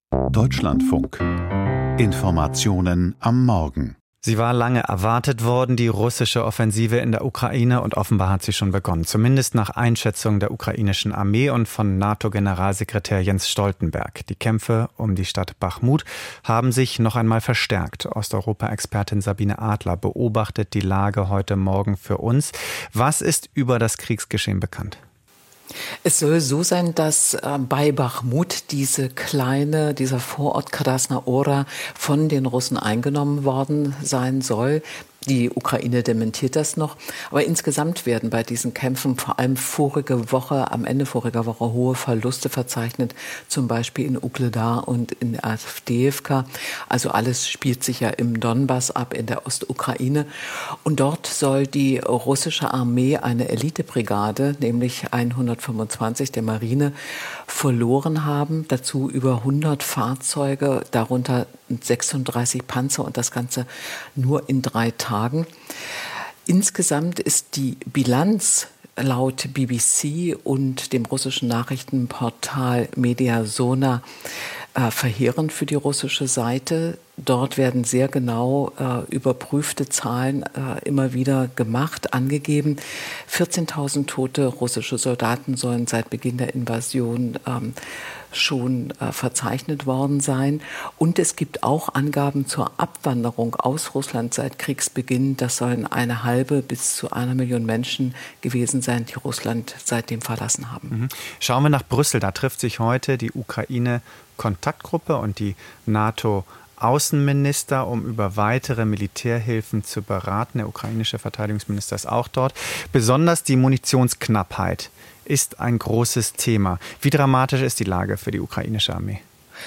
Deutschlandfunk. Informationen am Morgen. Sie war lange erwartet worden, die russische Offensive in der Ukraine, und offenbar hat sie schon begonnen. Zumindest nach Einschätzung der ukrainischen Armee und von NATO-Generalsekretär Jens Stoltenberg. Die Kämpfe um die Stadt Bachmut haben sich noch einmal verstärkt. Osteuropa-Expertin Sabine Adler beobachtet die Lage heute Morgen für uns. Was ist über das Kriegsgeschehen bekannt? Es soll so sein, dass bei Bachmut dieser Vorort Krasna-Ora von den Russen eingenommen worden sein soll. Die Ukraine dementiert das noch. Aber insgesamt werden bei diesen Kämpfen vor allem am Ende voriger Woche hohe Verluste verzeichnet. Zum Beispiel in Ugledar und in Avdiivka. Also alles spielt sich ja im Donbass ab, in der Ostukraine. Und dort soll die russische Armee eine Elitebrigade, nämlich 125 der Marine, verloren haben. Dazu über 100 Fahrzeuge, darunter 36 Panzer, und das Ganze nur in 3 Tagen. Insgesamt ist die Bilanz laut BBC und dem russischen Nachrichtenportal Mediasona verheerend für die russische Seite. Dort werden sehr genau überprüfte Zahlen immer wieder angegeben. 14.000 tote russische Soldaten sollen seit Beginn der Invasion schon verzeichnet worden sein. Und es gibt auch Angaben zur Abwanderung aus Russland seit Kriegsbeginn. Das sollen 1,5 bis zu 1 Million Menschen gewesen sein, die Russland seitdem verlassen haben. Schauen wir nach Brüssel. Da trifft sich heute die Ukraine-Kontaktgruppe und die NATO-Außenminister, um über weitere Militärhilfen zu beraten. Der ukrainische Verteidigungsminister ist auch dort. Besonders die Munitionsknappheit ist ein großes Thema. Wie dramatisch ist die Lage für die ukrainische Armee?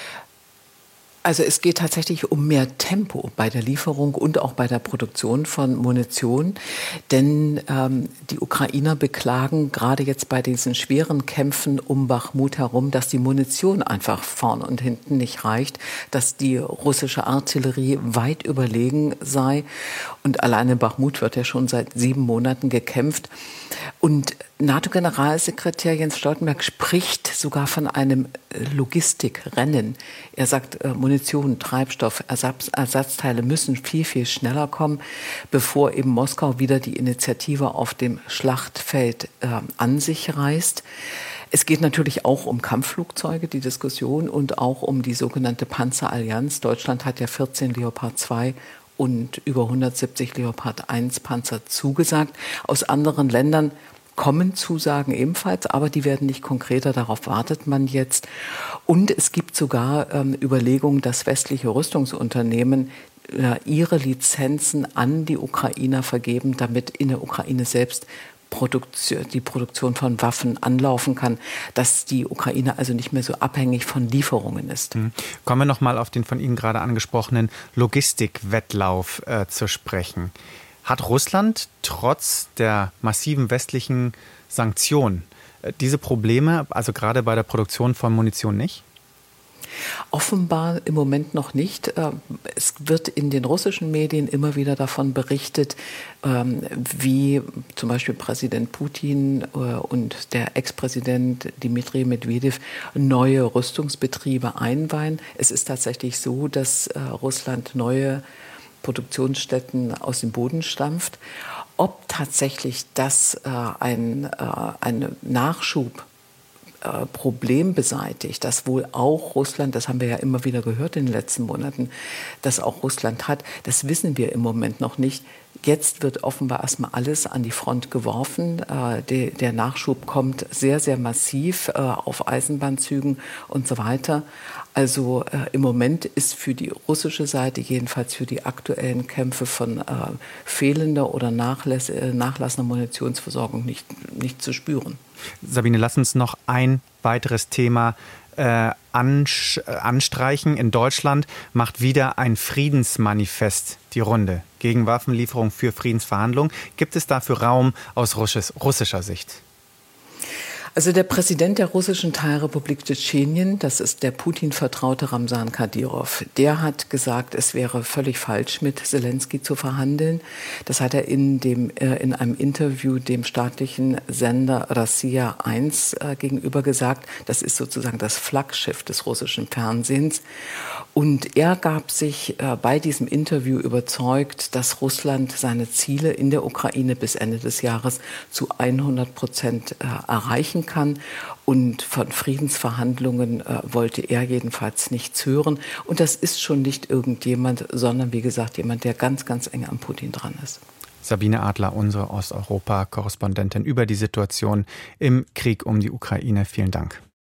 Also es geht tatsächlich um mehr Tempo bei der Lieferung und auch bei der Produktion von Munition. Denn die Ukrainer beklagen gerade jetzt bei diesen schweren Kämpfen um Bachmut herum, dass die Munition einfach vorn und hinten nicht reicht, dass die russische Artillerie weit überlegen sei. Und alleine in Bachmut wird ja schon seit 7 Monaten gekämpft. Und NATO-Generalsekretär Jens Stoltenberg spricht sogar von einem Logistikrennen. Er sagt, Munition, Treibstoff, Ersatzteile müssen viel, viel schneller kommen, bevor eben Moskau wieder die Initiative auf dem Schlachtfeld an sich reißt. Es geht natürlich auch um Kampfflugzeuge, die Diskussion, und auch um die sogenannte Panzerallianz. Deutschland hat ja 14 Leopard 2 und über 170 Leopard 1 Panzer zugesagt. Aus anderen Ländern kommen Zusagen ebenfalls, aber die werden nicht konkreter, darauf wartet man jetzt. Und es gibt sogar Überlegungen, dass westliche Rüstungsunternehmen ihre Lizenzen an die Ukrainer vergeben, damit in der Ukraine selbst die Produktion von Waffen anlaufen kann, dass die Ukraine also nicht mehr so abhängig von Lieferungen ist. Kommen wir noch mal auf den von Ihnen gerade angesprochenen Logistikwettlauf zu sprechen. Hat Russland trotz der massiven westlichen Sanktionen diese Probleme, also gerade bei der Produktion von Munition, nicht? Offenbar im Moment noch nicht. Es wird in den russischen Medien immer wieder davon berichtet, wie zum Beispiel Präsident Putin und der Ex-Präsident Dmitri Medvedev neue Rüstungsbetriebe einweihen. Es ist tatsächlich so, dass Russland neue Produktionsstätten aus dem Boden stampft. Ob tatsächlich das ein Nachschubproblem beseitigt, das wohl auch Russland, das haben wir ja immer wieder gehört in den letzten Monaten, dass auch Russland hat, das wissen wir im Moment noch nicht. Jetzt wird offenbar erstmal alles an die Front geworfen. Der Nachschub kommt sehr, sehr massiv auf Eisenbahnzügen und so weiter. Also im Moment ist für die russische Seite, jedenfalls für die aktuellen Kämpfe, von fehlender oder nachlassender Munitionsversorgung nicht zu spüren. Sabine, lass uns noch ein weiteres Thema anstreichen. In Deutschland macht wieder ein Friedensmanifest die Runde gegen Waffenlieferung für Friedensverhandlungen. Gibt es dafür Raum aus russischer Sicht? Also der Präsident der russischen Teilrepublik Tschetschenien, das ist der Putin-Vertraute Ramsan Kadyrov, der hat gesagt, es wäre völlig falsch, mit Selenskyj zu verhandeln. Das hat er in einem Interview dem staatlichen Sender Rossiya 1 gegenüber gesagt. Das ist sozusagen das Flaggschiff des russischen Fernsehens. Und er gab sich bei diesem Interview überzeugt, dass Russland seine Ziele in der Ukraine bis Ende des Jahres zu 100% erreichen kann. Und von Friedensverhandlungen wollte er jedenfalls nichts hören. Und das ist schon nicht irgendjemand, sondern wie gesagt jemand, der ganz, ganz eng am Putin dran ist. Sabine Adler, unsere Osteuropa-Korrespondentin über die Situation im Krieg um die Ukraine. Vielen Dank.